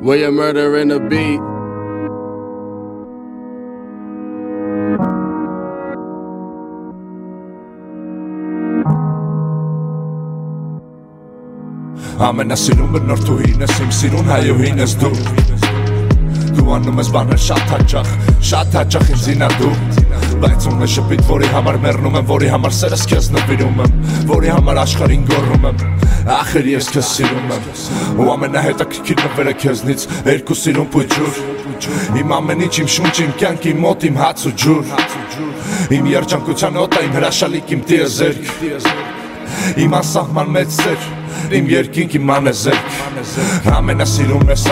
Where you murdering a beat. Ամենասիրուն բնորդուհին ես, իմ սիրուն հայուհին ես դու Դու անում ես բաներ շատ հաճախ ինձ ինա դու Բայց ունե շպիտ, որի համար մեռնում եմ, որի համար սերս քեզ նվիրում եմ Որի համար աշխարհին գոռում եմ, ախր ես քեզ սիրում եմ Ու ամենահետաքրքիր նվերը քեզնից, երկու սիրուն փուջուր Իմ ամեն ինչ, իմ շունչ, իմ կյանք, իմ մոտ, իմ հաց ու ջուր Իմ երջանկության օտա, իմ հրաշալիք, իմ տիեզերք Իմ անսահման մեծ սեր, իմ երկինք, իմ անեզերք Ամենասիրուն ես,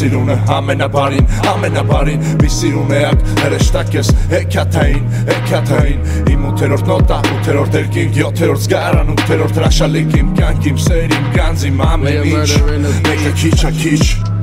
ամենաբարին Մի սիրուն էակ, հրեշտակ ես, հեքյաթային Իմ 8-րդ նոտա, 8-րդ երկինք, 7-րդ զգարան 8-րդ հրաշալիք, իմ կյանք, իմ սեր, իմ գանձ, իմ ամեն ինչ Մեկը քիչ,